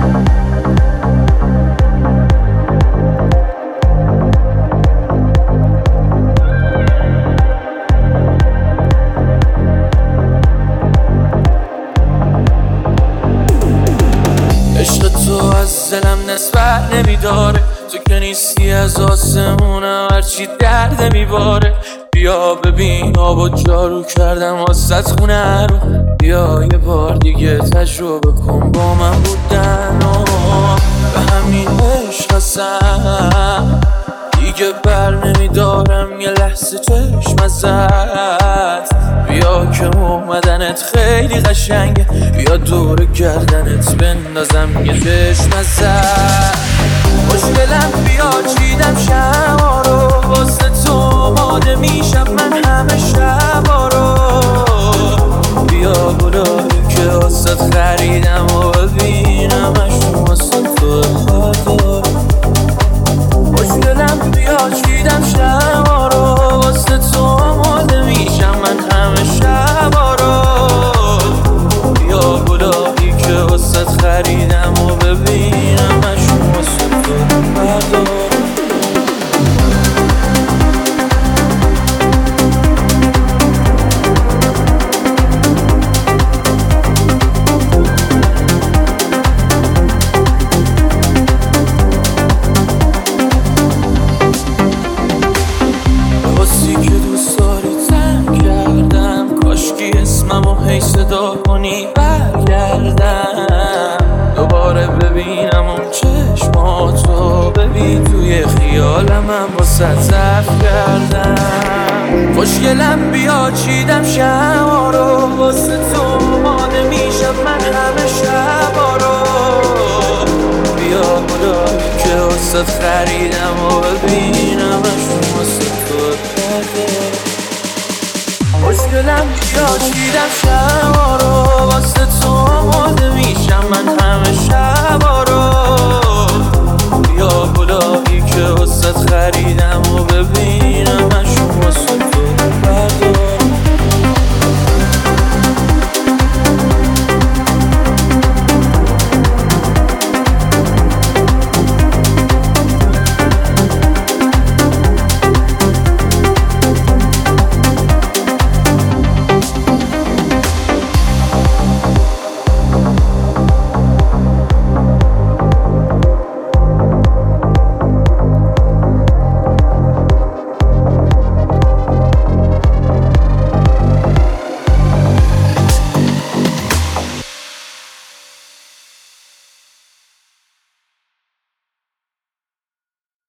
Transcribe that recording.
عشق تو از دلم نسبت نمیداره، تو که نیستی از آسمونم هرچی درد میباره. بیا ببین آب و جارو کردم واسط خونه رو، بیا یه بار دیگه تجربه کن با من بودن و به همین عشق هستم دیگه بر نمیدارم یه لحظه چشم ازت. بیا که اومدنت خیلی قشنگه، بیا دور گردنت بندازم یه چشم ازت. خوشگلم بیا چیدم شما رو، واسه تو آماده میشم من همه شبا رو. بیا گلایی که واسه خریدم و ببینمش واسه تو خاطر. خوشگلم بیا چیدم شما رو، واسه تو آماده میشم من همه شبا رو. بیا گلایی که واسه خریدم و ببینمش واسه تو بردار. اسممو هی صدا کنی برگردم دوباره ببینم اون چشماتو، ببین توی خیالمم واسه صرف کردم. خوشگلم بیا چیدم شما رو، واسه تو آماده میشم من همه شبا رو. بیا گلایی که واسه خریدم و ببینمش واسه تو بردار. خوشگلم بیا چیدم شما